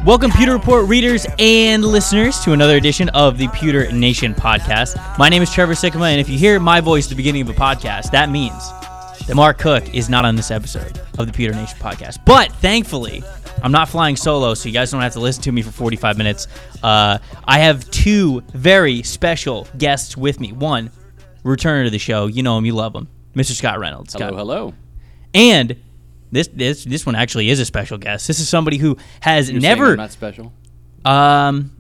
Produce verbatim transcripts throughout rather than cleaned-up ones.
Welcome, Pewter Report readers and listeners, to another edition of the Pewter Nation podcast. My name is Trevor Sikkema, and if you hear my voice at the beginning of a podcast, that means that Mark Cook is not on this episode of the Pewter Nation podcast. But thankfully, I'm not flying solo, so you guys don't have to listen to me for forty-five minutes. Uh, I have two very special guests with me. One, returner to the show. You know him, you love him, Mister Scott Reynolds. Hello, Scott. hello. And this this this one actually is a special guest. This is somebody who has You're never. saying I'm not special? Um,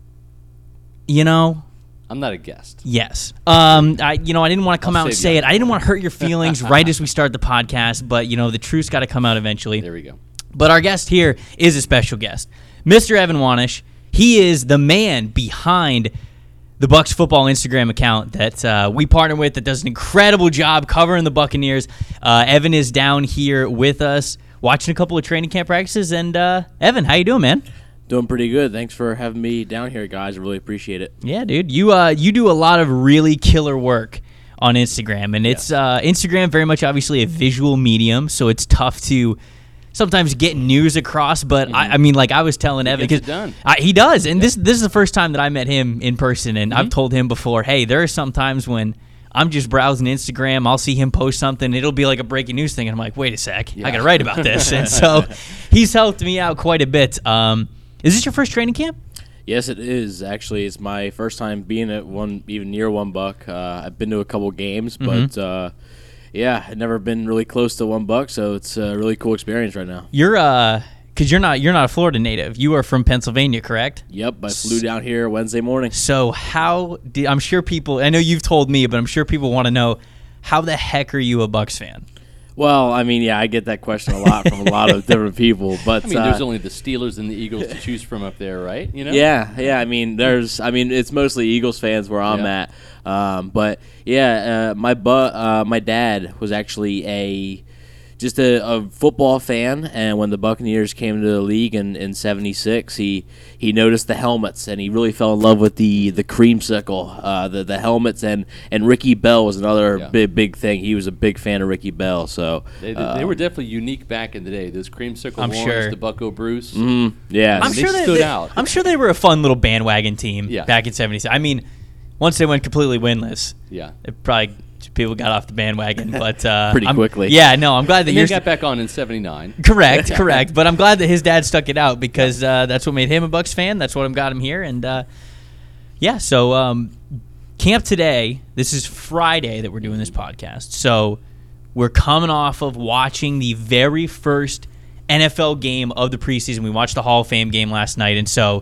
you know. I'm not a guest. Yes. Um, I you know I didn't want to come I'll out and save say you. it. I didn't want to hurt your feelings right as we start the podcast, but you know the truth's got to come out eventually. There we go. But our guest here is a special guest, Mister Evan Wanish. He is the man behind the Bucs football Instagram account that uh, we partner with that does an incredible job covering the Buccaneers. Uh, Evan is down here with us watching a couple of training camp practices. And uh, Evan, how you doing, man? Doing pretty good. Thanks for having me down here, guys. I really appreciate it. Yeah, dude. You uh, you do a lot of really killer work on Instagram. And it's uh, Instagram very much obviously a visual medium, so it's tough to sometimes get news across, but mm-hmm. I, I mean, like I was telling he Evan, gets it done. I, he does, and yeah. this this is the first time that I met him in person, and mm-hmm. I've told him before, hey, there are some times when I'm just browsing Instagram, I'll see him post something, it'll be like a breaking news thing, and I'm like, wait a sec, yeah. I got to write about this, and so he's helped me out quite a bit. Um, is this your first training camp? Yes, it is. Actually, it's my first time being at one, even near one buck. Uh, I've been to a couple games, mm-hmm. but. Uh, Yeah, I've never been really close to one buck, so it's a really cool experience right now. You're uh, cause you're not you're not a Florida native. You are from Pennsylvania, correct? Yep, I flew down here Wednesday morning. So how did I'm sure people? I know you've told me, but I'm sure people want to know how the heck are you a Bucs fan? Well, I mean, yeah, I get that question a lot from a lot of different people, but I mean, uh, there's only the Steelers and the Eagles to choose from up there, right? You know? Yeah, yeah. I mean, there's, I mean, it's mostly Eagles fans where I'm yeah. at, um, but yeah, uh, my bu- uh, my dad was actually a just a, a football fan, and when the Buccaneers came to the league in in seventy-six, he he noticed the helmets, and he really fell in love with the the creamsicle, uh, the the helmets, and and Ricky Bell was another yeah. big big thing. He was a big fan of Ricky Bell, so they, they, uh, they were definitely unique back in the day. Those creamsicle I'm ones, sure. the Bucco Bruce. mm, yeah, I'm they sure they stood they, out. I'm sure they were a fun little bandwagon team Yeah. back in seventy-six. I mean, once they went completely winless, Yeah. it probably people got off the bandwagon, but uh, Pretty I'm- quickly. Yeah, no, I'm glad that And you're they got back on in seventy-nine. correct, correct. But I'm glad that his dad stuck it out because uh, that's what made him a Bucs fan. That's what got him here, and uh, yeah. So um, camp today. This is Friday that we're doing this podcast. So we're coming off of watching the very first N F L game of the preseason. We watched the Hall of Fame game last night, and so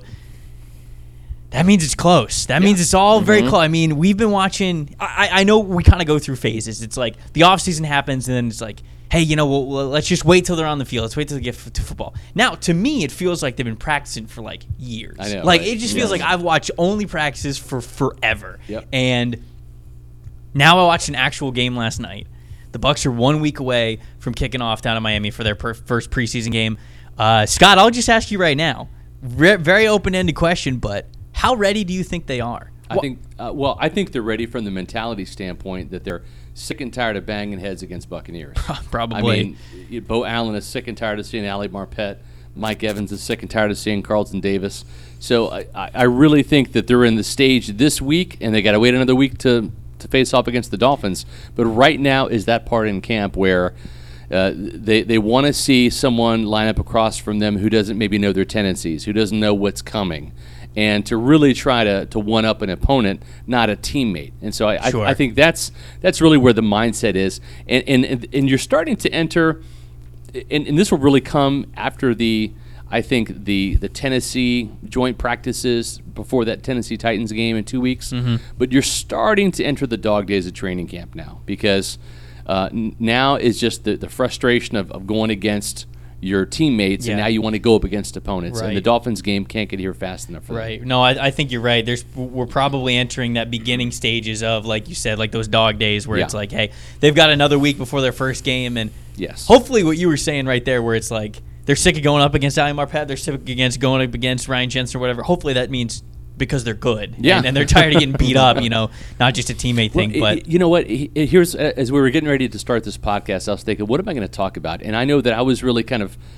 that means it's close. That Yeah. means it's all very Mhm. close. I mean, we've been watching. I, I know we kind of go through phases. It's like the offseason happens, and then it's like, hey, you know, we'll, we'll, let's just wait till they're on the field. Let's wait till they get f- to football. Now, to me, it feels like they've been practicing for like years. I know, like right? it just Yeah. feels like I've watched only practices for forever. Yep. And now I watched an actual game last night. The Bucs are one week away from kicking off down in Miami for their per- first preseason game. Uh, Scott, I'll just ask you right now. Re- very open-ended question, but how ready do you think they are? I think, uh, well, I think they're ready from the mentality standpoint that they're sick and tired of banging heads against Buccaneers. Probably. I mean, Bo Allen is sick and tired of seeing Ali Marpet. Mike Evans is sick and tired of seeing Carlton Davis. So I, I really think that they're in the stage this week, and they got to wait another week to, to face off against the Dolphins. But right now is that part in camp where uh, they, they want to see someone line up across from them who doesn't maybe know their tendencies, who doesn't know what's coming, and to really try to, to one-up an opponent, not a teammate. And so I, Sure. I, I think that's that's really where the mindset is. And and, and you're starting to enter, and, and this will really come after the, I think, the, the Tennessee joint practices before that Tennessee Titans game in two weeks. Mm-hmm. But you're starting to enter the dog days of training camp now because uh, n- now is just the, the frustration of, of going against your teammates, Yeah. and now you want to go up against opponents. Right. And the Dolphins game can't get here fast enough for Right. No, I, I think you're right. There's we're probably entering that beginning stages of, like you said, like those dog days where Yeah. it's like, hey, they've got another week before their first game, and Yes. hopefully what you were saying right there, where it's like they're sick of going up against Ali Marpet, they're sick against going up against Ryan Jensen or whatever. Hopefully that means because they're good, Yeah. and, and they're tired of getting beat up. You know, not just a teammate thing, Well, but y- you know what? He- Here's as we were getting ready to start this podcast, I was thinking, what am I going to talk about? And I know that I was really kind of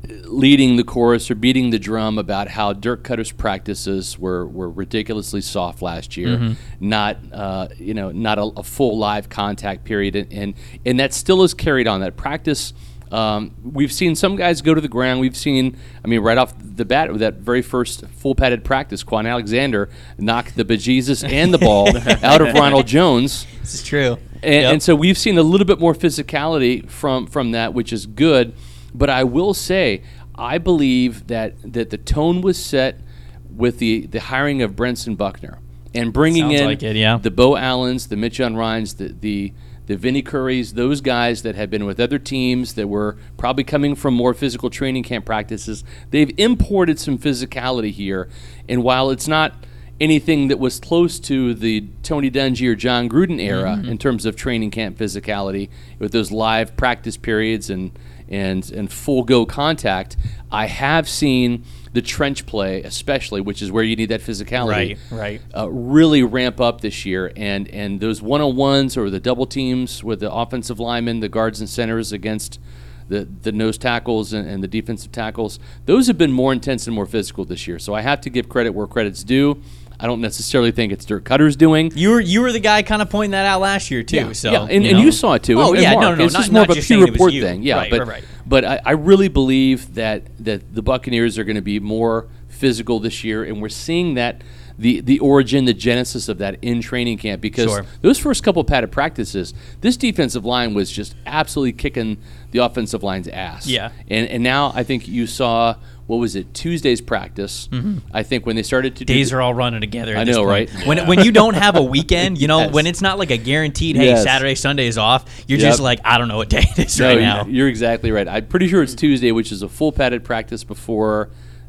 leading the chorus or beating the drum about how Dirk Cutter's practices were, were ridiculously soft last year, mm-hmm. not uh, you know not a, a full live contact period, and, and and that still is carried on. That practice, um, we've seen some guys go to the ground. We've seen, I mean, right off the bat with that very first full padded practice, Quan Alexander knocked the bejesus and the ball out of Ronald Jones. This is true, and, yep. and so we've seen a little bit more physicality from from that, which is good. But I will say, I believe that, that the tone was set with the, the hiring of Brenson Buckner and bringing Sounds in like it, yeah. the Bo Allens, the Mitch Unreins, the, the the Vinny Currys, those guys that had been with other teams that were probably coming from more physical training camp practices. They've imported some physicality here, and while it's not anything that was close to the Tony Dungy or John Gruden era mm-hmm. in terms of training camp physicality with those live practice periods and and and full go contact, I have seen the trench play, especially, which is where you need that physicality, right, right. Uh, really ramp up this year. And and those one-on-ones or the double teams with the offensive linemen, the guards and centers against the, the nose tackles and, and the defensive tackles, those have been more intense and more physical this year. So I have to give credit where credit's due. I don't necessarily think it's Dirk Cutter's doing. You were you were the guy kind of pointing that out last year too. Yeah, So yeah. And, you and know. you saw it too. Oh and, yeah, and Mark, no, no, it's not, just more not of a just Pew saying it was Report you. thing. Yeah, right, but right, right. but I, I really believe that that the Buccaneers are going to be more physical this year, and we're seeing that the the origin, the genesis of that in training camp, because Sure. those first couple padded practices, this defensive line was just absolutely kicking the offensive line's ass. Yeah. And and now I think you saw. What was it? Tuesday's practice. Mm-hmm. I think when they started to days do are all running together. At I this know, point. right? When when you don't have a weekend, you know, Yes. when it's not like a guaranteed, hey, Yes. Saturday, Sunday is off. You're Yep. just like, I don't know what day it is No, right you're- now. You're exactly right. I'm pretty sure it's Tuesday, which is a full padded practice before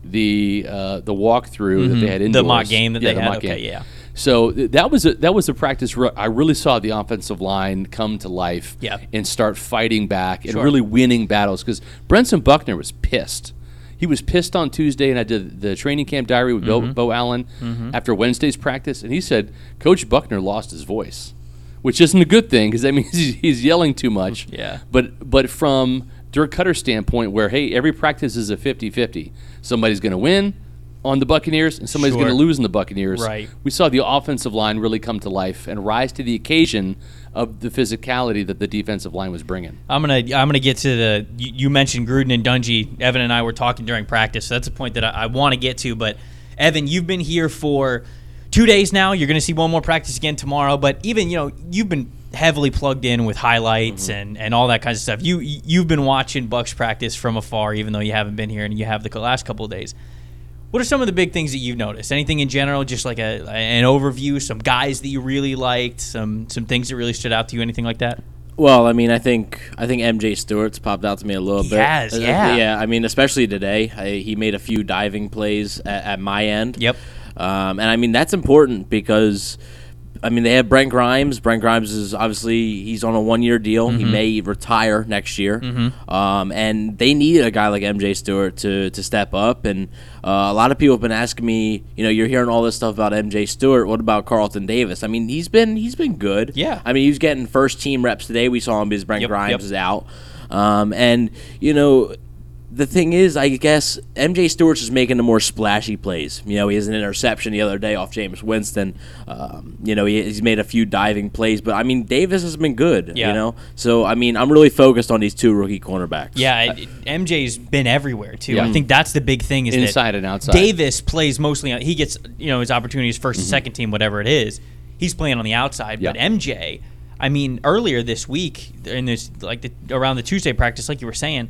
the uh, the walkthrough that they had indoors. The mock game that yeah, they the had. mock Okay, game. yeah. So th- that was a, that was a practice. Re- I really saw the offensive line come to life Yeah. and start fighting back and Sure. really winning battles, because Brenson Buckner was pissed. He was pissed on Tuesday, and I did the training camp diary with Mm-hmm. Bo, Bo Allen after Wednesday's practice, and he said Coach Buckner lost his voice, which isn't a good thing because that means he's, he's yelling too much. Yeah. But but from Dirk Cutter's standpoint, where, hey, every practice is a fifty-fifty. Somebody's going to win on the Buccaneers, and somebody's Sure. going to lose in the Buccaneers. Right. We saw the offensive line really come to life and rise to the occasion of the physicality that the defensive line was bringing. I'm gonna I'm gonna get to the you, you mentioned Gruden and Dungy. Evan and I were talking during practice, so that's a point that I, I want to get to. But Evan, you've been here for two days now. You're gonna see one more practice again tomorrow. But even you know you've been heavily plugged in with highlights mm-hmm. and, and all that kinds of stuff. You you've been watching Bucs practice from afar, even though you haven't been here and you have the last couple of days. What are some of the big things that you've noticed? Anything in general, just like a an overview, some guys that you really liked, some some things that really stood out to you, anything like that? Well, I mean, I think I think M J Stewart's popped out to me a little He bit. has, Uh, yeah. yeah. I mean, especially today, I, he made a few diving plays at, at my end. Yep. Um, and I mean, that's important because, I mean, they have Brent Grimes. Brent Grimes is obviously he's on a one-year deal. Mm-hmm. He may retire next year. Mm-hmm. Um, and they need a guy like M J Stewart to to step up. And uh, a lot of people have been asking me, you know, you're hearing all this stuff about M J Stewart. What about Carlton Davis? I mean, he's been he's been good. Yeah. I mean, he was getting first team reps today. We saw him because Brent Yep, Grimes yep. is out. Um, and you know. The thing is, I guess M J Stewart's just making the more splashy plays. You know, he has an interception the other day off Jameis Winston. Um, you know, he, he's made a few diving plays, but I mean, Davis has been good. Yeah. You know, so I mean, I'm really focused on these two rookie cornerbacks. Yeah, it, M J's been everywhere too. Yeah. I think that's the big thing is Inside that and outside. Davis plays mostly on. He gets you know his opportunities 1st and second team, whatever it is. He's playing on the outside, Yeah. but M J. I mean, earlier this week in this like the, around the Tuesday practice, like you were saying.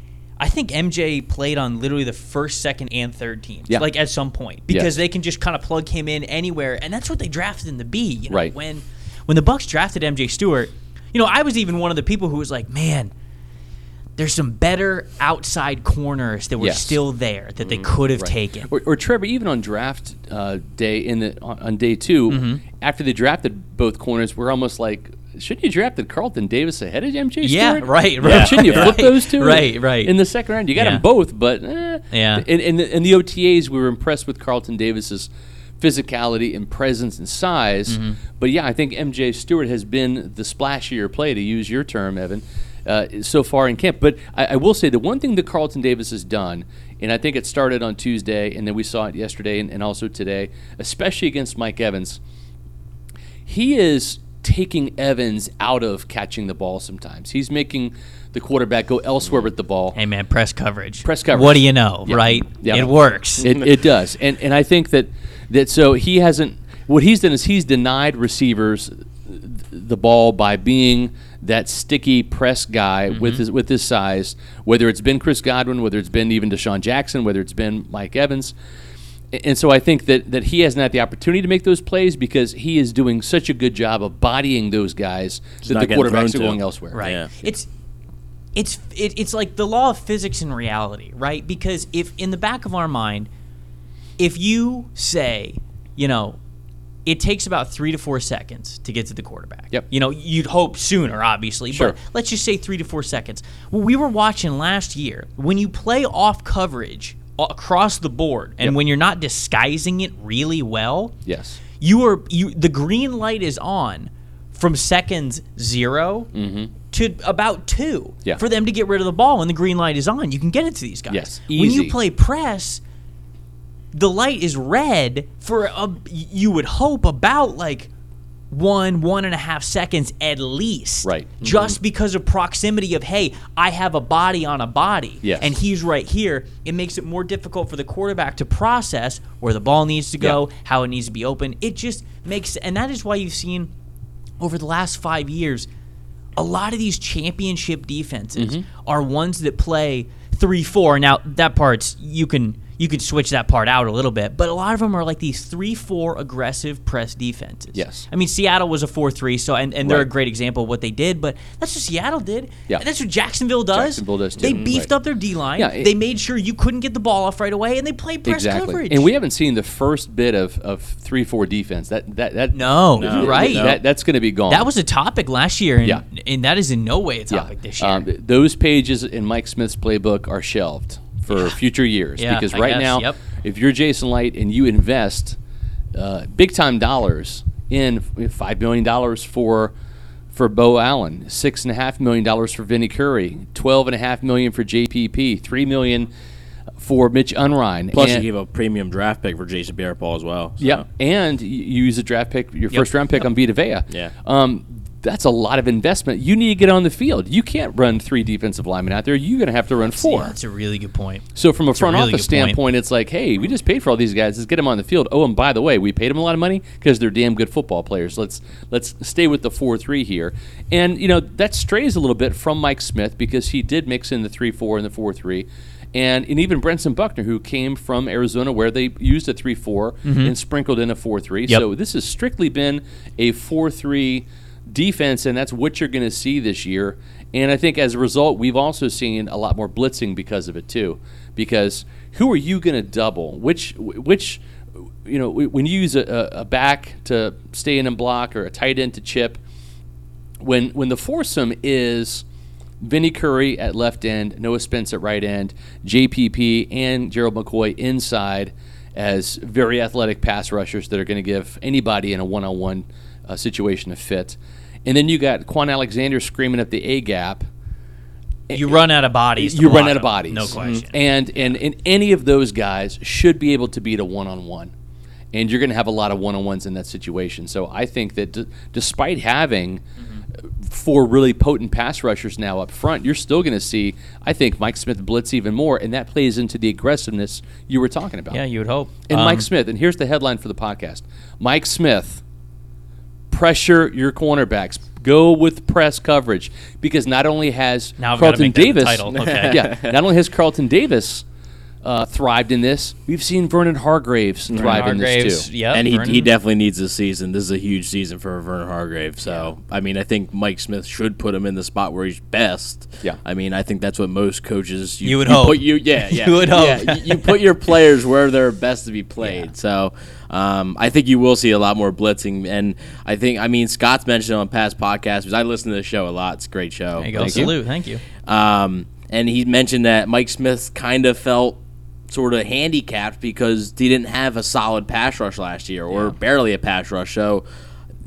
I think M J played on literally the first, second, and third teams, Yeah. like at some point, because Yes. they can just kind of plug him in anywhere, and that's what they drafted him to be. You know? Right. When when the Bucs drafted M J Stewart, you know, I was even one of the people who was like, man, there's some better outside corners that were Yes. still there that they could have Right. taken. Or, or Trevor, even on draft uh, day in the on, on day two, Mm-hmm. after they drafted both corners, we're almost like, shouldn't you drafted Carlton Davis ahead of M J Yeah, Stewart? right, Yeah, right. Shouldn't you flip Right, those two? right, right. In the second round, you got Yeah. them both, but eh. Yeah. In, in, the, in the O T As, we were impressed with Carlton Davis's physicality and presence and size. Mm-hmm. But yeah, I think M J Stewart has been the splashier play, to use your term, Evan. uh, so far in camp. But I, I will say the one thing that Carlton Davis has done, and I think it started on Tuesday, and then we saw it yesterday and, and also today, especially against Mike Evans, he is taking Evans out of catching the ball sometimes. He's making the quarterback go elsewhere with the ball. Hey, man, press coverage. Press coverage. What do you know, Yep. right? Yep. It works. It, it does. And and I think that, that so he hasn't – what he's done is he's denied receivers the ball by being that sticky press guy mm-hmm. with his with his size, whether it's been Chris Godwin, whether it's been even Deshaun Jackson, whether it's been Mike Evans. And so I think that, that he hasn't had the opportunity to make those plays because he is doing such a good job of bodying those guys Just that not the getting quarterbacks thrown are going to. elsewhere. Right. Yeah. It's it's it, it's like the law of physics and reality, right? Because if in the back of our mind, if you say, you know, it takes about three to four seconds to get to the quarterback. Yep. You know, you'd hope sooner, obviously, Sure. but let's just say three to four seconds. Well, we were watching last year when you play off coverage across the board, and Yep. when you're not disguising it really well, Yes. you are you the green light is on from seconds zero Mm-hmm. to about two Yeah. for them to get rid of the ball, and the green light is on. You can get it to these guys. Yes, When you easy. play press, the light is red for a, you would hope about like one one and a half seconds at least, Right. Just because of proximity of, hey, I have a body on a body, Yes. and he's right here. It makes it more difficult for the quarterback to process where the ball needs to go, Yeah. how it needs to be open. It just makes, and that is why you've seen over the last five years, a lot of these championship defenses are ones that play three four. Now that part's you can you could switch that part out a little bit, but a lot of them are like these three four aggressive press defenses. Yes. I mean, Seattle was a four three, so and, and they're a Right. great example of what they did, but that's what Seattle did. Yeah. And that's what Jacksonville does. Jacksonville does, too. They Mhm. beefed Right. up their D-line. Yeah, it- they made sure you couldn't get the ball off right away, and they played press Exactly. coverage. And we haven't seen the first bit of, of three four defense. That that that No, No. right. No. That, that's going to be gone. That was a topic last year, and, Yeah. and that is in no way a Yeah. topic this year. Um, those pages in Mike Smith's playbook are shelved for future years Yeah, because I right guess, now, yep. if you're Jason Light and you invest uh, big time dollars in five million dollars for for Bo Allen, six and a half million dollars for Vinny Curry, twelve and a half million for J P P, three million for Mitch Unrein. Plus, and, you gave a premium draft pick for Jason Pierre-Paul as well. So. yeah, and you you use a draft pick, your first round pick on Vita Vea. Yeah. Um, that's a lot of investment. You need to get on the field. You can't run three defensive linemen out there. You're going to have to run four. Yeah, that's a really good point. So from a front really office good point. standpoint, it's like, hey, we just paid for all these guys. Let's get them on the field. Oh, and by the way, we paid them a lot of money because they're damn good football players. Let's let's stay with the four three here. And, you know, that strays a little bit from Mike Smith because he did mix in the three four and the four three. And, and even Brenson Buckner, who came from Arizona where they used a three four and sprinkled in a four three. Yep. So this has strictly been a four three defense, and that's what you're going to see this year. And I think as a result, we've also seen a lot more blitzing because of it too. Because who are you going to double? Which which you know when you use a, a back to stay in and block or a tight end to chip, when when the foursome is Vinny Curry at left end, Noah Spence at right end, J P P and Gerald McCoy inside as very athletic pass rushers that are going to give anybody in a one-on-one uh, situation a fit. And then you got Quan Alexander screaming at the A gap. You run out of bodies. to You run block out of them, bodies. No question. And, and and any of those guys should be able to beat a one-on-one. And you're going to have a lot of one-on-ones in that situation. So I think that d- despite having four really potent pass rushers now up front, you're still going to see, I think, Mike Smith blitz even more, and that plays into the aggressiveness you were talking about. Yeah, you would hope. And Um, Mike Smith, and here's the headline for the podcast. Mike Smith, pressure your cornerbacks. Go with press coverage. Because not only has Now I've gotta Carlton make that the Davis title. Okay. yeah, not only has Carlton Davis uh, thrived in this, we've seen Vernon Hargraves thrive in this Hargraves, too. Yep, and he, Vernon. he definitely needs this season. This is a huge season for Vernon Hargrave. So, I mean, I think Mike Smith should put him in the spot where he's best. Yeah. I mean, I think that's what most coaches You would hope. Put you, yeah, yeah. You would hope. Yeah, you, you put your players where they're best to be played. Yeah. So, um, I think you will see a lot more blitzing. And I think, I mean, Scott's mentioned on past podcasts because I listen to the show a lot. It's a great show. There you go. Thank you. Salute. Thank you. Um, and he mentioned that Mike Smith kind of felt sort of handicapped because he didn't have a solid pass rush last year or Yeah. barely a pass rush. So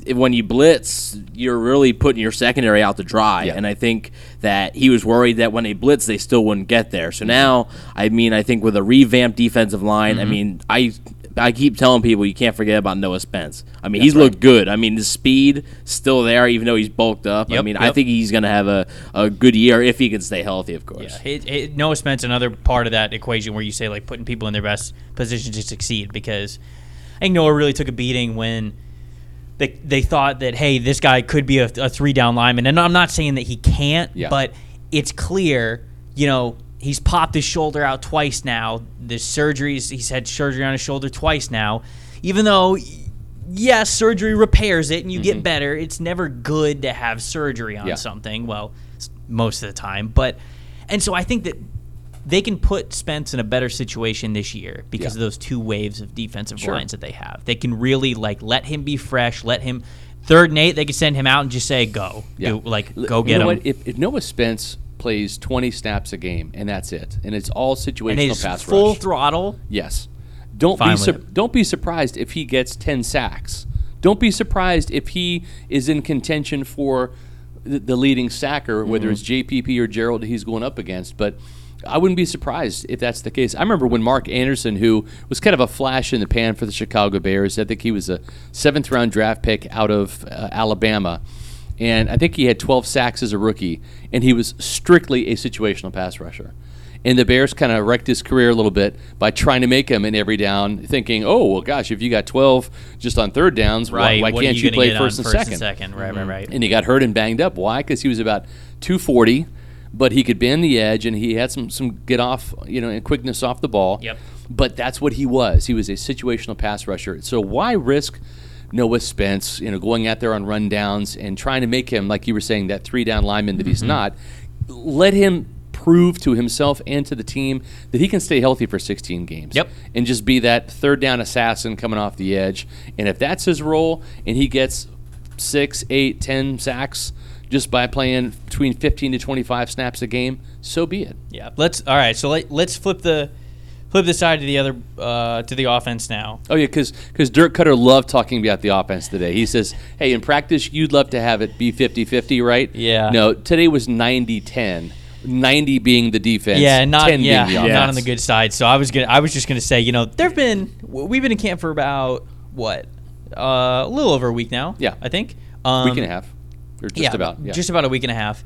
when you blitz, you're really putting your secondary out to dry. Yeah. And I think that he was worried that when they blitz, they still wouldn't get there. So now, I mean, I think with a revamped defensive line, mm-hmm. I mean, I I keep telling people you can't forget about Noah Spence. I mean, That's he's right. looked good. I mean, his speed still there, even though he's bulked up. Yep, I mean, yep. I think he's going to have a, a good year if he can stay healthy, of course. Yeah, it, it, Noah Spence, another part of that equation where you say, like, putting people in their best position to succeed, because I think Noah really took a beating when they they thought that, hey, this guy could be a, a three-down lineman. And I'm not saying that he can't, yeah. but it's clear, you know, he's popped his shoulder out twice now. The surgeries, he's had surgery on his shoulder twice now. Even though, yes, surgery repairs it and you mm-hmm. get better, it's never good to have surgery on yeah. something. Well, most of the time. But and so I think that they can put Spence in a better situation this year because yeah. of those two waves of defensive sure. lines that they have. They can really like let him be fresh, let him third and eight. They can send him out and just say go, yeah. Do, like go get you know him. What? If, if Noah Spence plays twenty snaps a game and that's it, and it's all situational and it's pass full rush. throttle. Yes, don't Fine be su- don't be surprised if he gets ten sacks. Don't be surprised if he is in contention for the, the leading sacker, whether mm-hmm. it's J P P or Gerald he's going up against. But I wouldn't be surprised if that's the case. I remember when Mark Anderson, who was kind of a flash in the pan for the Chicago Bears, I think he was a seventh round draft pick out of uh, Alabama. And I think he had twelve sacks as a rookie, and he was strictly a situational pass rusher. And the Bears kind of wrecked his career a little bit by trying to make him an every down, thinking, oh, well, gosh, if you got twelve just on third downs, right. why, why can't you, you play first, and, first second? and second? Right, mm-hmm. right, right. And he got hurt and banged up. Why? Because he was about two forty, but he could bend the edge, and he had some, some get off, you know, and quickness off the ball. Yep. But that's what he was. He was a situational pass rusher. So why risk Noah Spence, you know, going out there on run downs and trying to make him, like you were saying, that three-down lineman that mm-hmm. he's not? Let him prove to himself and to the team that he can stay healthy for sixteen games. Yep. And just be that third-down assassin coming off the edge. And if that's his role and he gets six, eight, ten sacks just by playing between fifteen to twenty-five snaps a game, so be it. Yeah. Let's all right. So let, let's flip the flip the side to the other uh, to the offense now. Oh yeah, because because Dirk Cutter loved talking about the offense today. He says, "Hey, in practice, you'd love to have it be fifty-fifty, right?" Yeah. No, today was ninety ten. ninety being the defense. Yeah, not ten yeah, being the offense. Not on the good side. So I was gonna I was just gonna say, you know, there've been we've been in camp for about what uh, a little over a week now. Yeah, I think um, week and a half. Or just yeah, about. Yeah. Just about a week and a half.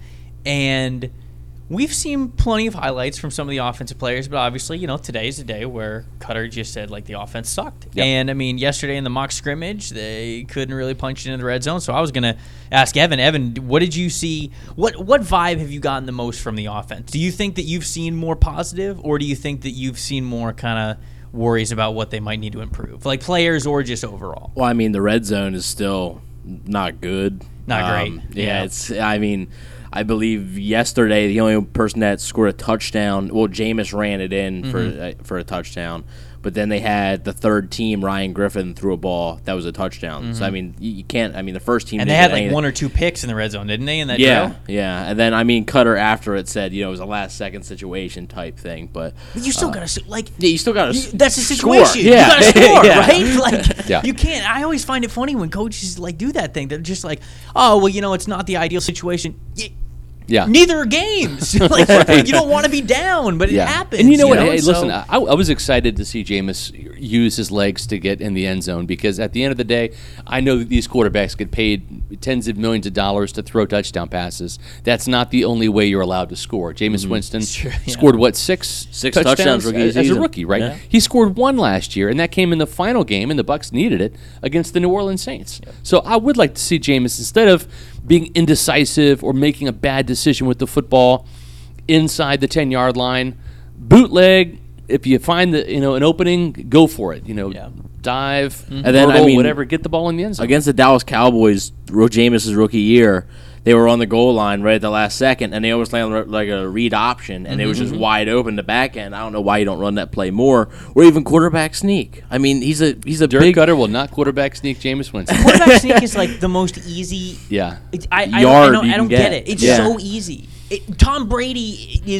And we've seen plenty of highlights from some of the offensive players, but obviously, you know, today's the day where Cutter just said, like, the offense sucked. Yep. And, I mean, yesterday in the mock scrimmage, they couldn't really punch it into the red zone. So I was going to ask Evan, Evan, what did you see? What what vibe have you gotten the most from the offense? Do you think that you've seen more positive, or do you think that you've seen more kind of worries about what they might need to improve, like players or just overall? Well, I mean, the red zone is still not good. Not great. Um, yeah, yeah, it's. I mean, I believe yesterday the only person that scored a touchdown. Well, Jameis ran it in mm-hmm. for uh, for a touchdown, but then they had the third team, Ryan Griffin, threw a ball that was a touchdown. Mm-hmm. So I mean, you, you can't. I mean, the first team and they had like one or two picks in the red zone, didn't they? In that yeah, drill? yeah. And then I mean, Cutter after it said, you know, it was a last second situation type thing, but, but you still uh, gotta like. Yeah, you still gotta. You, that's the situation. Score. Yeah. You gotta score, yeah. right? Like yeah. you can't. I always find it funny when coaches like do that thing. They're just like, oh well, you know, it's not the ideal situation. Yeah. Yeah. Neither are games. like, right. You don't want to be down, but yeah. it happens. And you know what? You know? Hey, so, listen, I, I was excited to see Jameis use his legs to get in the end zone because at the end of the day, I know that these quarterbacks get paid tens of millions of dollars to throw touchdown passes. That's not the only way you're allowed to score. Jameis mm-hmm. Winston sure, yeah. scored, what, six, six touchdowns, touchdowns rookie as, as a rookie, right? Yeah. He scored one last year, and that came in the final game, and the Bucs needed it against the New Orleans Saints. Yep. So I would like to see Jameis, instead of being indecisive or making a bad decision with the football inside the ten-yard line, bootleg. If you find the you know an opening, go for it. You know, yeah. dive, mm-hmm. and then hurdle, I mean, whatever, get the ball in the end zone. Against the Dallas Cowboys, Jameis' rookie year, they were on the goal line right at the last second, and they almost landed like a read option, and mm-hmm. it was just wide open the back end. I don't know why you don't run that play more, or even quarterback sneak. I mean, he's a he's a Dirk big Cutter will not quarterback sneak Jameis Winston. Quarterback sneak is like the most easy. Yeah, it, I, I yard don't, I don't, I don't get. get it. It's yeah. so easy. It, Tom Brady is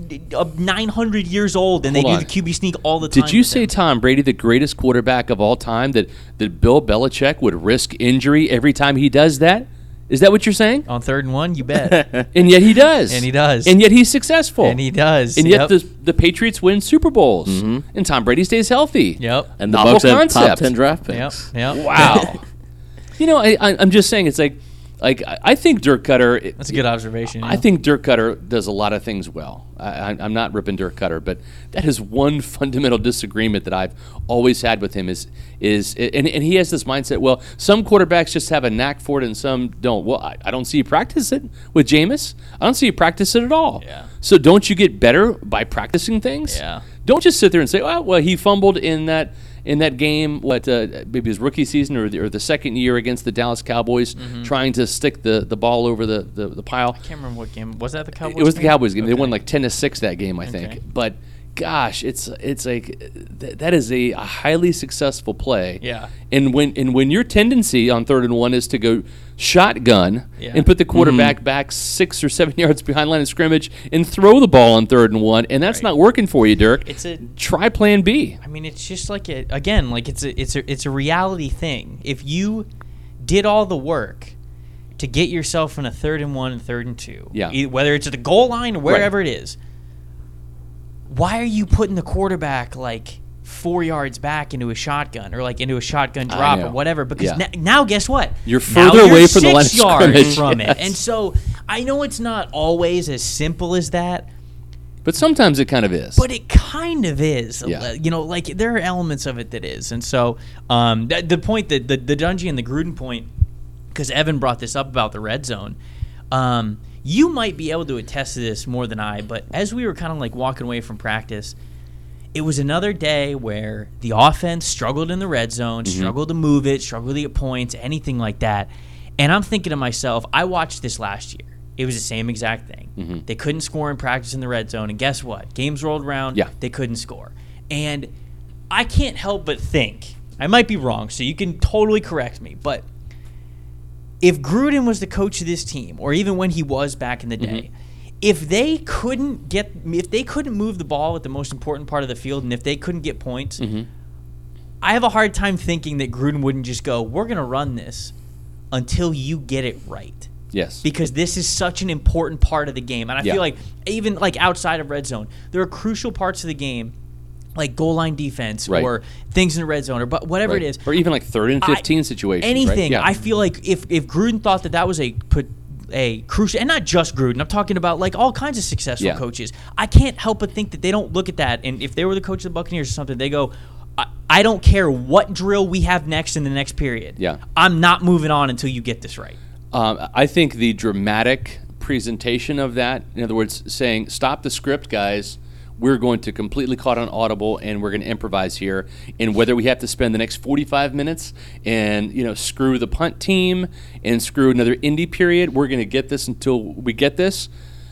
uh, nine hundred years old, and Hold they do on. the Q B sneak all the time. Did you with say them. Tom Brady, the greatest quarterback of all time, that, that Bill Belichick would risk injury every time he does that? Is that what you're saying? On third and one, you bet. And yet he does. And he does. And yet he's successful. And he does. And yet Yep. the, the Patriots win Super Bowls. Mm-hmm. And Tom Brady stays healthy. Yep. And the Novel Bucks have top concept. ten draft Yep. picks. Yep. Wow. You know, I, I, I'm just saying, it's like, like I I think Dirk Cutter. That's a good observation. I yeah. think Dirk Cutter does a lot of things well. I, I, I'm not ripping Dirk Cutter, but that is one fundamental disagreement that I've always had with him. Is is and, and he has this mindset. Well, some quarterbacks just have a knack for it, and some don't. Well, I, I don't see you practice it with Jameis. I don't see you practice it at all. Yeah. So don't you get better by practicing things? Yeah. Don't just sit there and say, "Oh, well, he fumbled in that." In that game, what uh, maybe his rookie season or the, or the second year against the Dallas Cowboys, Mm-hmm. trying to stick the, the ball over the, the, the pile. I can't remember what game was that. The Cowboys. It was the game? Cowboys game. They Okay. won like ten to six that game, I Okay. think. But gosh, it's it's like th- that is a, a highly successful play. Yeah. And when and when your tendency on third and one is to go shotgun Yeah. and put the quarterback back six or seven yards behind line of scrimmage and throw the ball on third and one, and that's Right. not working for you, Dirk. It's a. Try Plan B. I mean, it's just like a, again, like it's a it's a it's a reality thing. If you did all the work to get yourself in a third and one and third and two, Yeah. e- whether it's at the goal line or wherever it is, why are you putting the quarterback like four yards back into a shotgun or like into a shotgun I drop know. or whatever? Because Yeah. n- now, guess what? You're Now further you're away from the six line of yards scrimmage, from it, yes. and so I know it's not always as simple as that. But sometimes it kind of is. But it kind of is. Yeah. You know, like there are elements of it that is. And so um, th- the point that the, the Dungy and the Gruden point, because Evan brought this up about the red zone, um, you might be able to attest to this more than I, but as we were kind of like walking away from practice, it was another day where the offense struggled in the red zone, Mm-hmm. struggled to move it, struggled to get points, anything like that. And I'm thinking to myself, I watched this last year. It was the same exact thing. Mm-hmm. They couldn't score in practice in the red zone, and guess what? Games rolled around, Yeah. they couldn't score. And I can't help but think, I might be wrong, so you can totally correct me, but if Gruden was the coach of this team, or even when he was back in the day, if they couldn't get, if they couldn't move the ball at the most important part of the field, and if they couldn't get points, I have a hard time thinking that Gruden wouldn't just go, we're going to run this until you get it right. yes. Because this is such an important part of the game. And I Yeah. feel like even like outside of red zone, there are crucial parts of the game, like goal line defense Right. or things in the red zone or but whatever Right. it is. Or even like third and I- fifteen situations. Anything. Right? Yeah. I feel like if, if Gruden thought that that was a put a crucial, and not just Gruden, I'm talking about like all kinds of successful Yeah. coaches. I can't help but think that they don't look at that. And if they were the coach of the Buccaneers or something, they go, I, I don't care what drill we have next in the next period. Yeah. I'm not moving on until you get this right. Um, I think the dramatic presentation of that, in other words, saying, stop the script, guys. We're going to completely caught on audible, and we're going to improvise here. And whether we have to spend the next forty-five minutes and, you know, screw the punt team and screw another indie period, we're going to get this until we get this.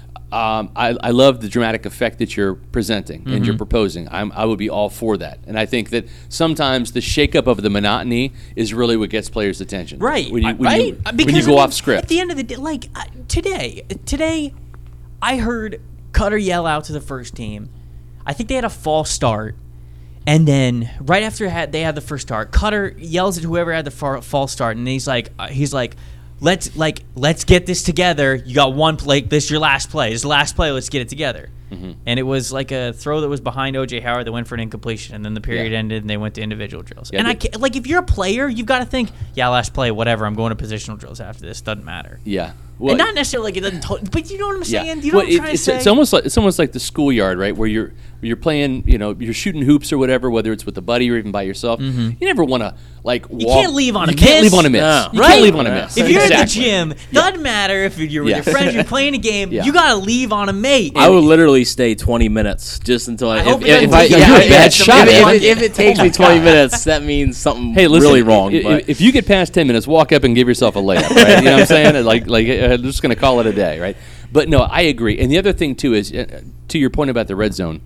Um, I, I love the dramatic effect that you're presenting and you're proposing. I'm, I would be all for that. And I think that sometimes the shakeup of the monotony is really what gets players' attention. Right. When you, when right. you, Because, when you go I mean, off script. At the end of the day, like uh, today, today, I heard Cutter yell out to the first team. I think they had a false start. And then right after had, they had the first start, Cutter yells at whoever had the far, false start. And he's like, uh, he's like, let's like let's get this together. You got one play. This is your last play. This is the last play. Let's get it together. Mm-hmm. And it was like a throw that was behind O J Howard that went for an incompletion, and then the period Yeah. ended, and they went to individual drills. Yeah, and I they- can't, like if you're a player, you've got to think, yeah, last play, whatever. I'm going to positional drills after this. Doesn't matter. Yeah. Well, and not necessarily like it doesn't. To- but you know what I'm saying? yeah. You know Well, what I'm it- trying it's, to say? it's almost like it's almost like the schoolyard, right? Where you're where you're playing, you know, you're shooting hoops or whatever, whether it's with a buddy or even by yourself. You never want to like. Mm-hmm. You walk, can't leave on a You can't miss. leave on a miss. No. You Right? can't leave on a Yeah. miss. If you're exactly. at the gym, doesn't matter if you're with Yeah. your friends, you're playing a game. Yeah. You got to leave on a mate. I would literally stay twenty minutes just until I. I if, hope it if, doesn't I take you- yeah, You're a if- bad if- shot, If, man. if, if it takes me twenty minutes, that means something Hey, listen, really wrong. i- but If you get past ten minutes, walk up and give yourself a layup, right? You know what I'm saying? Like, like uh, I'm just going to call it a day, right? But no, I agree. And the other thing too is, uh, to your point about the red zone,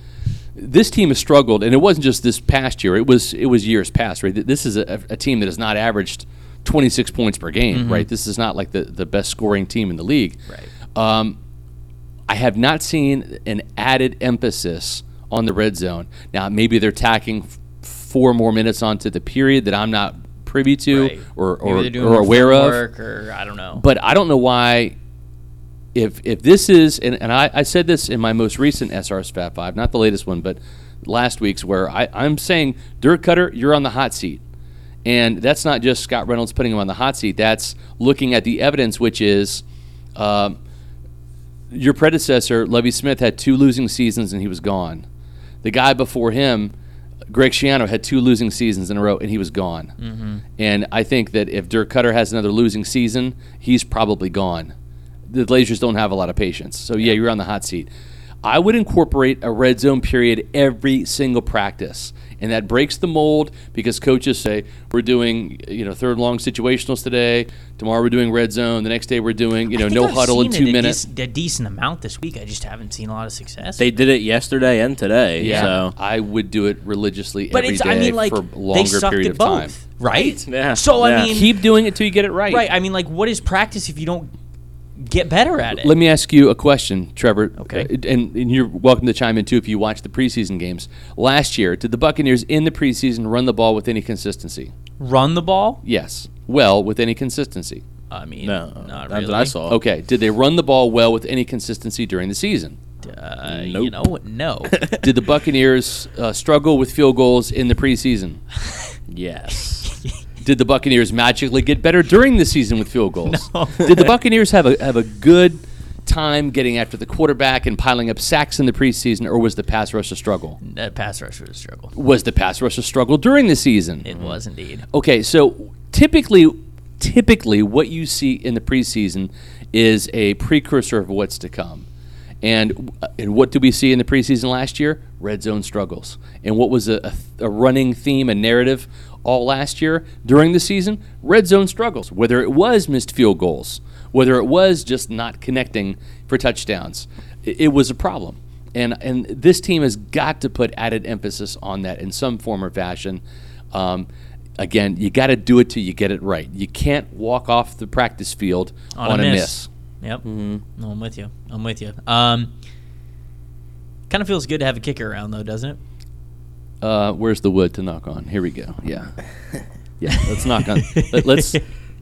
this team has struggled, and it wasn't just this past year. It was it was years past, right? This is a, a team that has not averaged twenty-six points per game, right? This is not like the, the best scoring team in the league. Right. Um, I have not seen an added emphasis on the red zone. Now, maybe they're tacking f- four more minutes onto the period that I'm not privy to Right. or, Maybe or, they're doing or more aware film of. work, or I don't know. But I don't know why. If if this is, and, and I, I said this in my most recent S R S Fat Five, not the latest one, but last week's, where I, I'm saying, Dirk Cutter, you're on the hot seat. And that's not just Scott Reynolds putting him on the hot seat. That's looking at the evidence, which is um, your predecessor, Lovie Smith, had two losing seasons and he was gone. The guy before him, Greg Schiano, had two losing seasons in a row and he was gone. Mm-hmm. And I think that if Dirk Cutter has another losing season, he's probably gone. The Blazers don't have a lot of patience. So, yeah, you're on the hot seat. I would incorporate a red zone period every single practice. And that breaks the mold because coaches say, we're doing, you know, third long situationals today. Tomorrow we're doing red zone. The next day we're doing, you know, no I've huddle in seen two it minutes. A, dec- a decent amount this week. I just haven't seen a lot of success. They did it yesterday and today. Yeah, So. I would do it religiously but every it's, day I mean, like, for a they longer sucked period at of both, time. right? Yeah. So, Yeah. I mean, Keep doing it till you get it right. right. I mean, like, what is practice if you don't get better at it? Let me ask you a question, Trevor. Okay. Uh, and, and you're welcome to chime in, too, if you watch the preseason games. Last year, did the Buccaneers in the preseason run the ball with any consistency? Run the ball? Yes. Well, with any consistency. I mean, No, not that's really. what I saw. Okay. Did they run the ball well with any consistency during the season? Uh, Nope. You know, no. Did the Buccaneers uh, struggle with field goals in the preseason? Yes. Did the Buccaneers magically get better during the season with field goals? No. Did the Buccaneers have a have a good time getting after the quarterback and piling up sacks in the preseason, or was the pass rush a struggle? That pass rush was a struggle. Was the pass rush a struggle during the season? It was indeed. Okay, so typically, typically what you see in the preseason is a precursor of what's to come. And and what did we see in the preseason last year? Red zone struggles. And what was a, a, a running theme and narrative all last year during the season? Red zone struggles. Whether it was missed field goals, whether it was just not connecting for touchdowns, it, it was a problem. And and this team has got to put added emphasis on that in some form or fashion. Um, again, you got to do it till you get it right. You can't walk off the practice field on, On a a miss. miss. Yep. Mm-hmm. No, I'm with you. I'm with you. Um, kind of feels good to have a kicker around, though, doesn't it? Uh, where's the wood to knock on? Here we go. Yeah, yeah. Let's knock on. Let, let's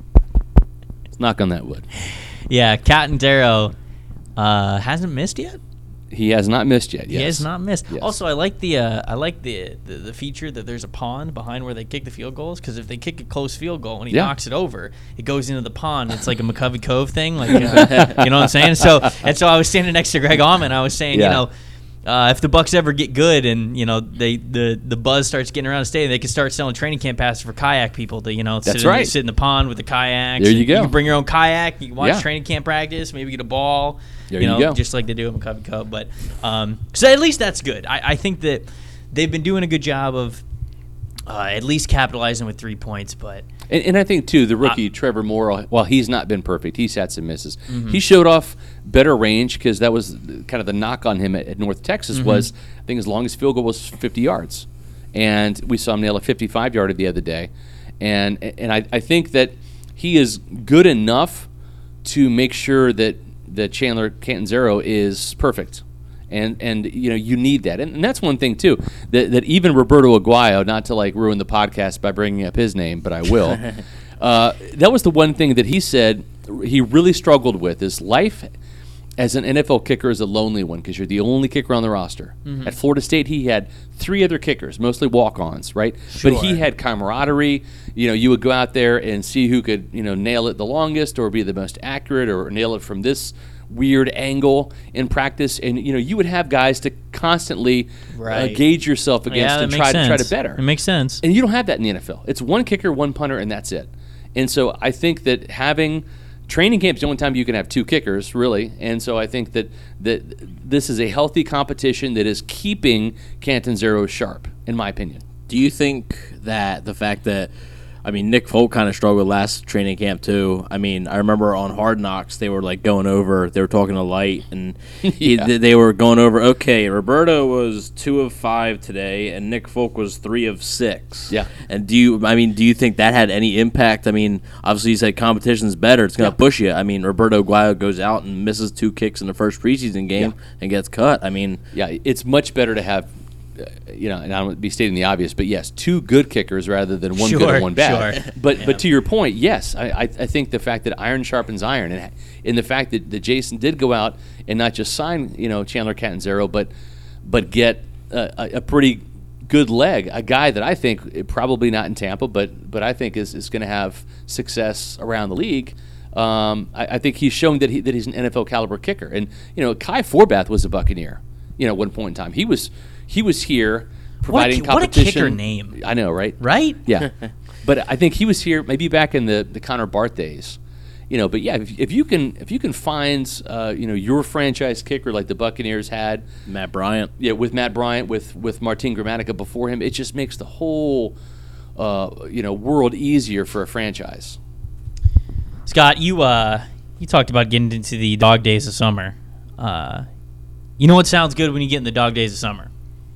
let's knock on that wood. Yeah, Catanzaro uh, hasn't missed yet. He has not missed yet. Yes. He has not missed. Yes. Also, I like the uh, I like the, the the feature that there's a pond behind where they kick the field goals, because if they kick a close field goal and he Yeah. knocks it over, it goes into the pond. It's like a McCovey Cove thing, like uh, you know what I'm saying. So and so I was standing next to Greg Allman. I was saying, Yeah. you know. Uh, if the Bucks ever get good and you know they the, the buzz starts getting around the stadium, they can start selling training camp passes for kayak people to you know That's sit, in, right. sit in the pond with the kayaks. There you And go. You can bring your own kayak. You can watch Yeah. training camp practice. Maybe get a ball. There you you know, go. just like they do at McCovey Cove. But um, so at least that's good. I, I think that they've been doing a good job of uh, at least capitalizing with three points. But And, and I think, too, the rookie, Uh, Trevor Moore, while he's not been perfect, he's had some misses. Mm-hmm. He showed off better range because that was kind of the knock on him at, at North Texas Mm-hmm. was, I think his longest field goal was fifty yards. And we saw him nail a fifty-five-yarder the other day. And and I, I think that he is good enough to make sure that, that Chandler Catanzaro is perfect. And and you know you need that, and, and that's one thing too that that even Roberto Aguayo, not to like ruin the podcast by bringing up his name, but I will. uh, that was the one thing that he said he really struggled with. Is life as an N F L kicker is a lonely one because you're the only kicker on the roster. Mm-hmm. At Florida State, he had three other kickers, mostly walk-ons, right? But he Sure. had camaraderie. You know, you would go out there and see who could you know nail it the longest or be the most accurate or nail it from this weird angle in practice, and you know you would have guys to constantly Right. uh, gauge yourself against yeah, that and makes try sense. to try to better. It makes sense. And you don't have that in the N F L. It's one kicker, one punter, and that's it. And so I think that having training camp is the only time you can have two kickers, really. And so I think that that this is a healthy competition that is keeping Catanzaro sharp, in my opinion. Do you think that the fact that I mean, Nick Folk kind of struggled last training camp too. I mean, I remember on Hard Knocks they were like going over, they were talking to Light, and he, Yeah. they were going over. Okay, Roberto was two of five today, and Nick Folk was three of six. Yeah. And do you? I mean, do you think that had any impact? I mean, obviously you said competition's better; it's going to Yeah. push you. I mean, Roberto Guayo goes out and misses two kicks in the first preseason game Yeah. and gets cut. I mean, Yeah, it's much better to have, uh, you know, and I don't be stating the obvious, but yes, two good kickers rather than one good Sure, and one bad. sure. But Yeah. but to your point, yes, I, I I think the fact that iron sharpens iron, and in the fact that, that Jason did go out and not just sign, you know, Chandler Catanzaro, but but get a, a, a pretty good leg, a guy that I think probably not in Tampa, but but I think is, is going to have success around the league. Um, I, I think he's shown that he that he's an N F L caliber kicker, and you know, Kai Forbath was a Buccaneer. You know, at one point in time, he was he was here providing What a, ki- what a competition. kicker name, I know, right? right? Yeah, but I think he was here maybe back in the, the Connor Barth days. You know, but yeah, if, if you can if you can find uh, you know, your franchise kicker like the Buccaneers had, Matt Bryant. yeah, with Matt Bryant, with with Martin Gramatica before him, it just makes the whole uh, you know, world easier for a franchise. Scott, you uh, you talked about getting into the dog days of summer. Uh, you know what sounds good when you get in the dog days of summer?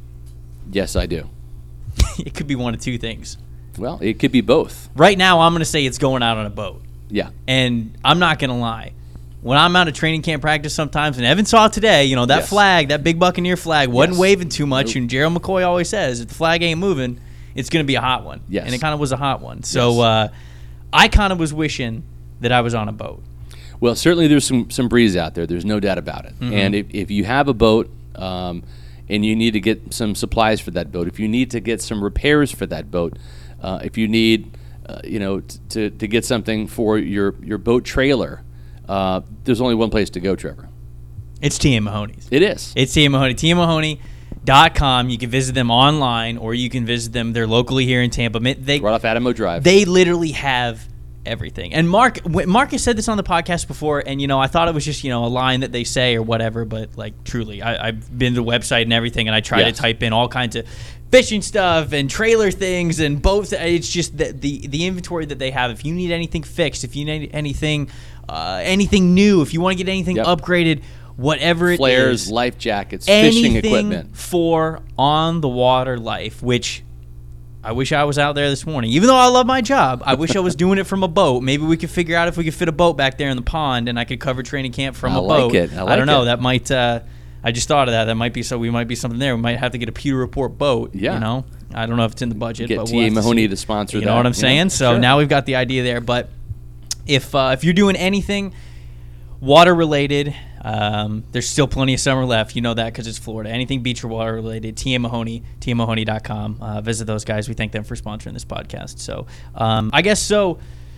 Yes, I do. It could be one of two things. Well, it could be both. Right now, I'm going to say it's going out on a boat. Yeah. And I'm not going to lie. When I'm out of training camp practice sometimes, and Evan saw it today, you know, that Yes. flag, that big Buccaneer flag, wasn't Yes. waving too much. Nope. And Gerald McCoy always says, if the flag ain't moving, it's going to be a hot one. Yes. And it kind of was a hot one. So Yes. uh, I kind of was wishing that I was on a boat. Well, certainly there's some, some breeze out there. There's no doubt about it. Mm-hmm. And if, if you have a boat um, and you need to get some supplies for that boat, if you need to get some repairs for that boat, uh, if you need, uh, you know, t- to, to get something for your, your boat trailer, uh, there's only one place to go, Trevor. It's T M Mahoney's. It is. It's T M Mahoney. T M Mahoney dot com. You can visit them online, or you can visit them. They're locally here in Tampa. They, Right off Adamo Drive. they literally have everything. And Mark when- Mark has said this on the podcast before, and you know, I thought it was just, you know, a line that they say or whatever, but like truly, I, I've been to the website and everything, and I try Yes. to type in all kinds of fishing stuff and trailer things and boats. It's just the, the the inventory that they have. If you need anything fixed, if you need anything uh, anything new, if you want to get anything Yep. upgraded, whatever it Flares, is, life jackets, fishing anything equipment. for on the water life, which I wish I was out there this morning. Even though I love my job, I wish I was doing it from a boat. Maybe we could figure out if we could fit a boat back there in the pond, and I could cover training camp from I a like boat. it. I like don't know. it. That might. Uh, I just thought of that. That might be so. We might be something there. We might have to get a Pewter Report boat. Yeah. You know. I don't know if it's in the budget. Get but T we'll A have to Mahoney see. to sponsor You that. know what I'm Yeah, saying? So sure. now we've got the idea there. But if uh, if you're doing anything water related, um, there's still plenty of summer left. You know that because it's Florida. Anything beach or water related, T M Mahoney, T M Mahoney dot com. Uh, visit those guys. We thank them for sponsoring this podcast. So um, I guess so.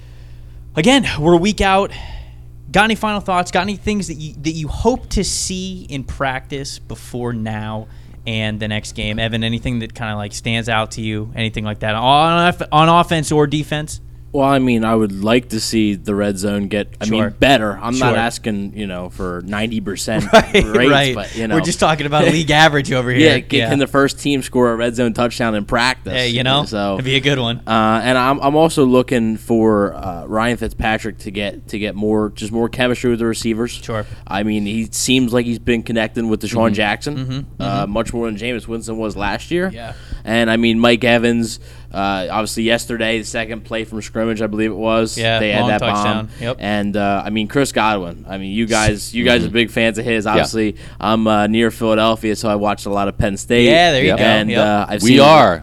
Again, we're a week out. Got any final thoughts? Got any things that you that you hope to see in practice before now and the next game? Evan, anything that kind of like stands out to you? Anything like that on on offense or defense? Well, I mean, I would like to see the red zone get, I Sure. mean, better. I'm Sure. not asking, you know, for ninety percent Right, rates, right. but, you know. We're just talking about league average over here. Yeah, can, can the first team score a red zone touchdown in practice? Hey, you know, so it'd be a good one. Uh, and I'm I'm also looking for uh, Ryan Fitzpatrick to get to get more just more chemistry with the receivers. Sure. I mean, he seems like he's been connecting with Deshaun Mm-hmm. Jackson uh, much more than Jameis Winston was last year. Yeah. And I mean, Mike Evans, uh, obviously yesterday, the second play from scrimmage, I believe it was. Yeah, they had long that touchdown. bomb. Yep. And uh, I mean, Chris Godwin. I mean, you guys, you guys Mm-hmm. are big fans of his. Obviously, I'm uh, near Philadelphia, so I watched a lot of Penn State. Yeah, there you Yep. go. And Yep. uh, I've We seen, are.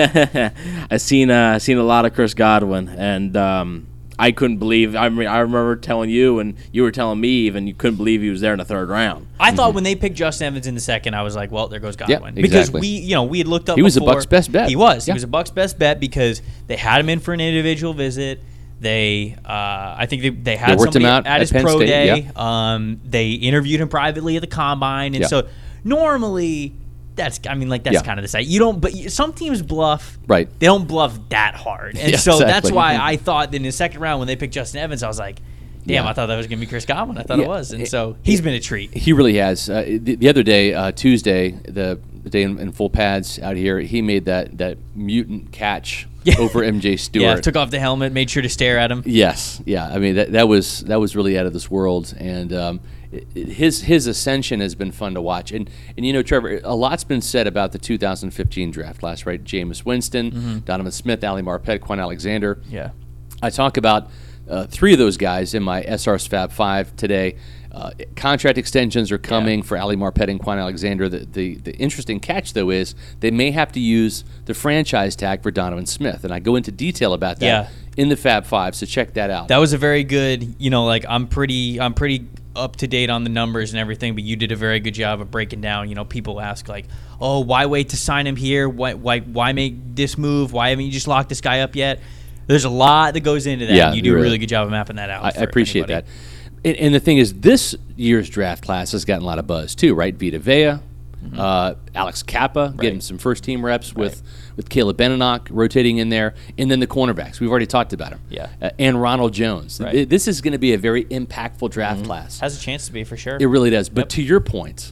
I've seen uh, seen a lot of Chris Godwin, and um, I couldn't believe. I, mean, I remember telling you, and you were telling me, even you couldn't believe he was there in the third round. I thought when they picked Justin Evans in the second, I was like, well, there goes Godwin. Yeah, because exactly. we, you know, we had looked up He was a before- Bucks' best bet. He was. Yeah. He was a Bucks' best bet because they had him in for an individual visit. They, uh, I think they, they had They worked him somebody out at at his Penn pro State, day. Um, they interviewed him privately at the combine, and Yeah. so normally that's, I mean, like that's Yeah. kind of the side. You don't, but you- some teams bluff. Right. They don't bluff that hard, and Yeah, so that's exactly. why I thought that in the second round when they picked Justin Evans, I was like, damn, Yeah. I thought that was going to be Chris Godwin. I thought it Yeah. was, and so he's been a treat. He really has. Uh, the, the other day, uh, Tuesday, the the day in, in full pads out here, he made that, that mutant catch Yeah. over M J Stewart. Yeah, took off the helmet, made sure to stare at him. Yes, yeah. I mean that that was that was really out of this world, and um, it, it- his his ascension has been fun to watch. And and you know, Trevor, a lot's been said about the two thousand fifteen draft class, right? Jameis Winston, Mm-hmm. Donovan Smith, Ali Marpet, Quan Alexander. Yeah. I talk about uh, three of those guys in my S R's Fab Five today. Uh, contract extensions are coming Yeah. for Ali Marpet and Quan Alexander. The, the the interesting catch, though, is they may have to use the franchise tag for Donovan Smith, and I go into detail about that Yeah. in the Fab Five. So check that out. That was a very good, you know, like I'm pretty I'm pretty up to date on the numbers and everything, but you did a very good job of breaking down, you know, people ask like, "Oh, why wait to sign him here? Why why why make this move? Why haven't you just locked this guy up yet?" There's a lot that goes into that. Yeah, and you do a really- really good job of mapping that out. I, for I appreciate anybody. that. And, and the thing is, this year's draft class has gotten a lot of buzz too, right? Vita Vea, uh, Alex Kappa getting some first team reps with, with Caleb Benenoch rotating in there, and then the cornerbacks. We've already talked about him. Yeah. Uh, and Ronald Jones. Right. Th- This is going to be a very impactful draft class. Has a chance to be for sure. It really does. But Yep. to your point,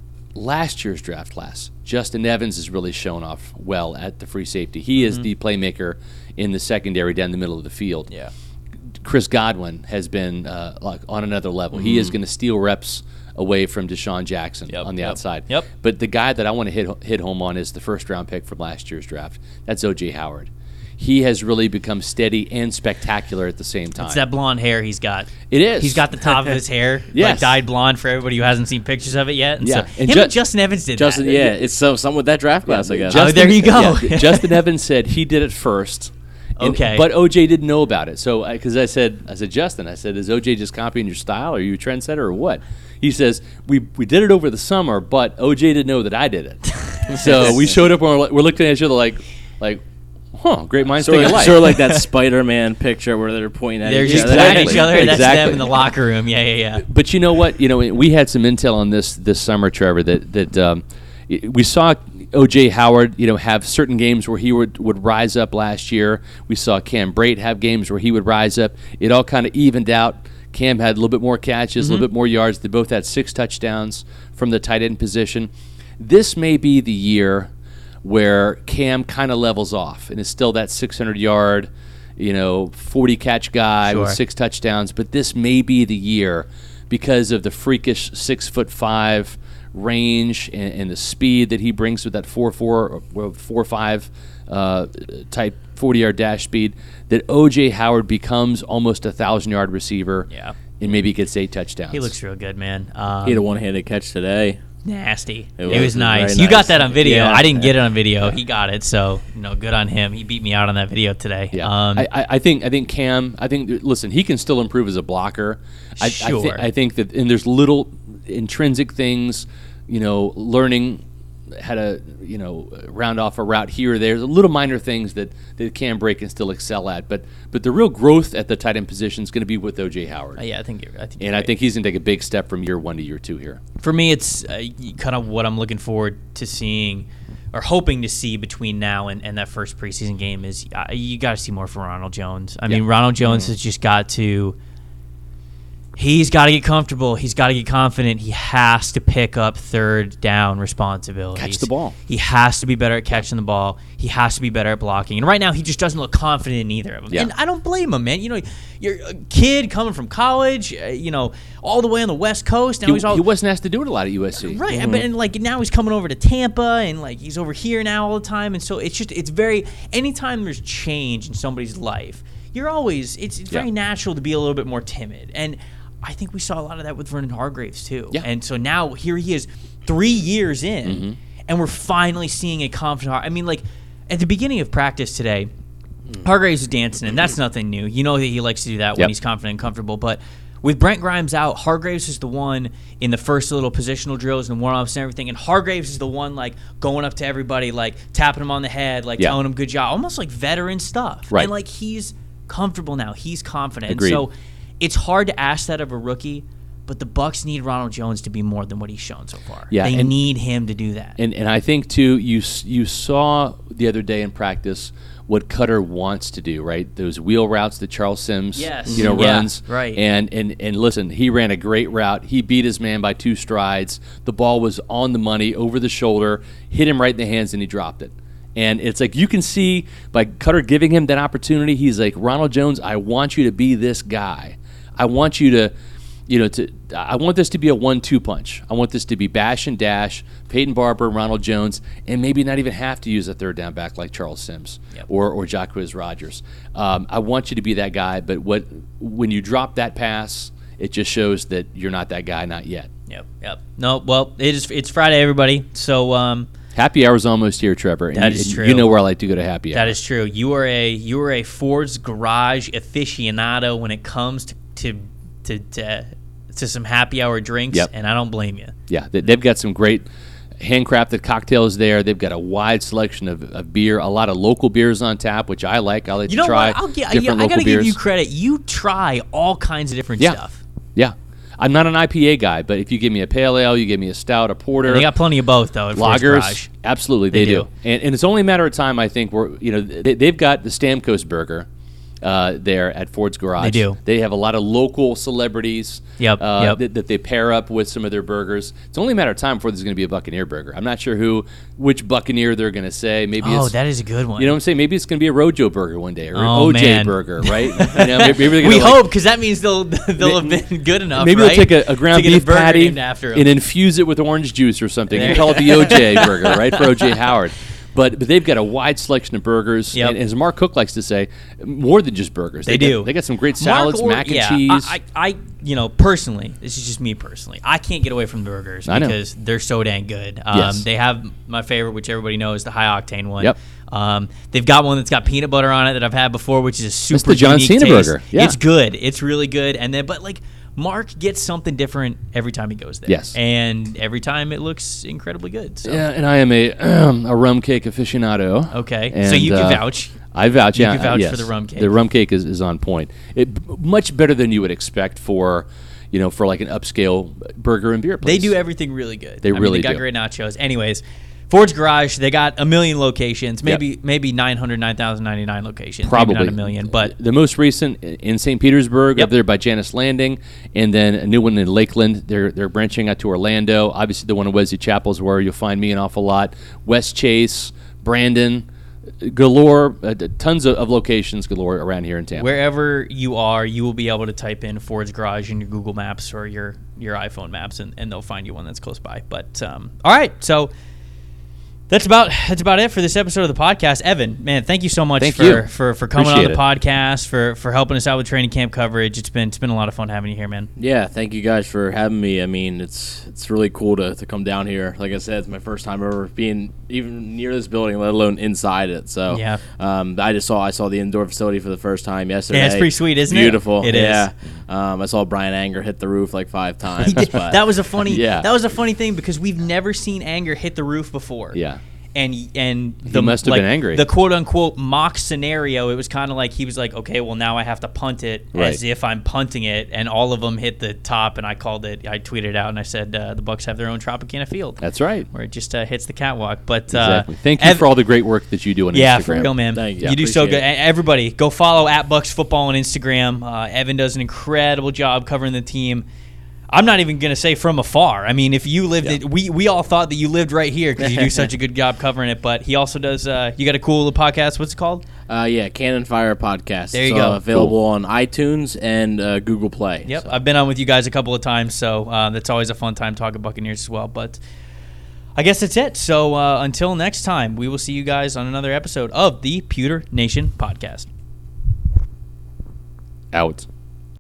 last year's draft class, Justin Evans has really shown off well at the free safety. He is the playmaker in the secondary down the middle of the field. Yeah. Chris Godwin has been uh, like on another level. He is going to steal reps away from Deshaun Jackson Yep, on the yep, outside. yep. But the guy that I want to hit hit home on is the first round pick from last year's draft. That's O J Howard. He has really become steady and spectacular at the same time. It's that blonde hair he's got. It is. He's got the top of his hair like Yes. dyed blonde for everybody who hasn't seen pictures of it yet. And Yeah. so, And him Ju- and Justin Evans did Justin, that. yeah, it's so something with that draft class, I guess. Just- Oh, there you go. yeah, Justin Evans said he did it first. And- Okay. But O J didn't know about it. So, because I said, I said, Justin, I said, is O J just copying your style? Are you a trendsetter or what? He says, we we did it over the summer, but O J didn't know that I did it. So we showed up and we're, we're looking at each other like, like, huh, great minds Sort think of, alike. sort of like that Spider-Man picture where they're pointing at They're each just other. pointing at each other. That's Exactly. them in the locker room. Yeah, yeah, yeah. But you know what? You know, we had some intel on this this summer, Trevor. That that um, we saw O J Howard, you know, have certain games where he would, would rise up last year. We saw Cam Brate have games where he would rise up. It all kind of evened out. Cam had a little bit more catches, a little bit more yards. They both had six touchdowns from the tight end position. This may be the year where Cam kind of levels off and is still that six hundred yard, you know, forty catch guy with Sure. six touchdowns. But this may be the year because of the freakish six foot five range and, and the speed that he brings with that four four or four five uh, type forty yard dash speed, that O J Howard becomes almost a thousand yard receiver. Yeah. And maybe gets eight touchdowns. He looks real good, man. Um, He had a one-handed catch today. nasty. It It was, was nice. very You got nice. that on video. Yeah. I didn't get it on video. He got it, so you know, good on him. He beat me out on that video today. Yeah, Um, I, I I think I think Cam. I think listen, he can still improve as a blocker. I, I, thi- Sure. I think that, and there's little intrinsic things, you know, learning how to you know round off a route here or there. There's little minor things that that Cam Brate can still excel at. But but the real growth at the tight end position is going to be with O J Howard. yeah, I think you're. I think you're And I right. think he's going to take a big step from year one to year two here. For me, it's uh, kind of what I'm looking forward to seeing or hoping to see between now and, and that first preseason game is uh, you got to see more from Ronald Jones. I mean, Yeah. Ronald Jones has just got to he's got to get comfortable. He's got to get confident. He has to pick up third down responsibilities. Catch the ball. He has to be better at catching the ball. He has to be better at blocking. And right now, he just doesn't look confident in either of them. Yeah. And I don't blame him, man. You know, you're a kid coming from college, uh, you know, all the way on the West Coast. Now He, he's all he wasn't asked to do it a lot at U S C. Right, but and like now he's coming over to Tampa, and like he's over here now all the time, and so it's just it's very anytime there's change in somebody's life, you're always it's it's very Yeah. natural to be a little bit more timid, and I think we saw a lot of that with Vernon Hargraves too. Yeah. And so now here he is, three years in, Mm-hmm. and we're finally seeing a confident. Har- I mean, like at the beginning of practice today, Hargraves is dancing, and that's nothing new. You know that he likes to do that when Yep. he's confident and comfortable. But with Brent Grimes out, Hargraves is the one in the first little positional drills and warm-ups and everything, and Hargraves is the one like going up to everybody, like tapping him on the head, like Yeah. telling him good job, almost like veteran stuff. Right. And like he's comfortable now, he's confident. Agreed. So it's hard to ask that of a rookie, but the Bucs need Ronald Jones to be more than what he's shown so far. Yeah, they and- need him to do that. And and I think too, you s- you saw the other day in practice what Cutter wants to do, right? Those wheel routes that Charles Sims, Yes. you know, Yeah, runs. right. And and and listen, he ran a great route. He beat his man by two strides. The ball was on the money, over the shoulder, hit him right in the hands, and he dropped it. And it's like you can see by Cutter giving him that opportunity, he's like, Ronald Jones, I want you to be this guy. I want you to, you know, to I want this to be a one two punch. I want this to be bash and dash, Peyton Barber, Ronald Jones, and maybe not even have to use a third down back like Charles Sims Yep. or or Jacquizz Rodgers. Um, I want you to be that guy, but what when you drop that pass, it just shows that you're not that guy, not yet. Yep, yep. No, well, it is. It's Friday, everybody. So um, Happy hour's almost here, Trevor. And That you, is and true. You know where I like to go to happy hour. that is true. You are a you are a Ford's Garage aficionado when it comes to to to, to, to some happy hour drinks, Yep. and I don't blame you. Yeah, they, they've got some great handcrafted cocktails there. They've got a wide selection of, of beer, a lot of local beers on tap, which I like. I like You to know try what? I'll get, different yeah, I local gotta beers. give you credit. You try all kinds of different Yeah. stuff. Yeah. I'm not an I P A guy, but if you give me a pale ale, you give me a stout, a porter, They got plenty of both though. At Ford's lagers, Garage. absolutely they, They do. do. And, and it's only a matter of time. I think we're you know they, they've got the Stamkos burger uh, there at Ford's Garage. They do. They have a lot of local celebrities. Yep, uh, yep. That, that they pair up with some of their burgers. It's only a matter of time before there's going to be a Buccaneer burger. I'm not sure who, which Buccaneer they're going to say. Maybe Oh, it's that is a good one. you know what I'm saying. Maybe it's going to be a Rojo burger one day or an Oh, O J man. burger, right? You know, maybe, maybe they're gonna we like- hope because that means they'll they'll have been good enough. Maybe right? they'll take a, a ground to get beef a burger patty named after 'em. and infuse it with orange juice or something There and you call it the O J burger, right, for O J Howard. But but they've got a wide selection of burgers, Yep. and as Mark Cook likes to say, more than just burgers. They got- do. They got some great Mark salads, or- mac and yeah, cheese. I, I, I, you know, personally, this is just me personally. I can't get away from the burgers I know. because they're so dang good. Um, Yes. They have my favorite, which everybody knows, the high octane one. Yep. Um, they've got one that's got peanut butter on it that I've had before, which is a super the John unique Cena taste. burger. Yeah. It's good. It's really good. And then, but like. Mark gets something different every time he goes there. Yes. And every time it looks incredibly good. So. yeah, and I am a a rum cake aficionado. Okay. so And, you can uh, vouch. I vouch. You yeah, can vouch yes. for the rum cake. The rum cake is, is on point. It much better than you would expect for, you know, for like an upscale burger and beer place. They do everything really good. They I mean, really they got do. great nachos. Anyways, Ford's Garage, they got a million locations, maybe Yep. maybe nine hundred nine thousand ninety-nine locations. Probably Maybe not a million, but the most recent in Saint Petersburg, Yep. up there by Janice Landing, and then a new one in Lakeland. They're they're branching out to Orlando. Obviously, the one in Wesley Chapel is where you'll find me an awful lot. West Chase, Brandon, galore, uh, tons of, of locations galore around here in Tampa. wherever you are, you will be able to type in Ford's Garage in your Google Maps or your, your iPhone Maps, and, and they'll find you one that's close by. But um, all right, so that's about that's about it for this episode of the podcast. Evan, man, thank you so much Thank for, you. for for coming Appreciate on the it. podcast, for for helping us out with training camp coverage. It's been it's been a lot of fun having you here, man. Yeah, thank you guys for having me. I mean, it's it's really cool to, to come down here. Like I said, it's my first time ever being even near this building, let alone inside it. So Yeah. um, I just saw I saw the indoor facility for the first time yesterday. Yeah, it's pretty sweet, isn't it? Beautiful. It is. Yeah. Um, I saw Brian Anger hit the roof like five times. but that was a funny Yeah. that was a funny thing because we've never seen Anger hit the roof before. Yeah. And and the must have like, been angry. The quote unquote mock scenario, it was kind of like he was like, okay, well now I have to punt it Right. as if I'm punting it, and all of them hit the top, and I called it. I tweeted it out and I said uh, the Bucs have their own Tropicana field, That's right. where it just uh, hits the catwalk. But uh, Exactly. Thank you Ev- for all the great work that you do on yeah, Instagram. for real, man. Thank you. You do so Appreciate good. it. And everybody, go follow at Bucks Football on Instagram. Uh, Evan does an incredible job covering the team. I'm not even going to say from afar. I mean, if you lived, Yeah. it, we we all thought that you lived right here because you do such a good job covering it. But he also does. Uh, you got a cool little podcast. What's it called? Uh, yeah, Cannon Fire Podcast. There you It's, go. uh, available on iTunes and uh, Google Play. Yep, So. I've been on with you guys a couple of times, so uh, that's always a fun time talking Buccaneers as well. But I guess that's it. So uh, until next time, we will see you guys on another episode of the Pewter Nation Podcast. Out.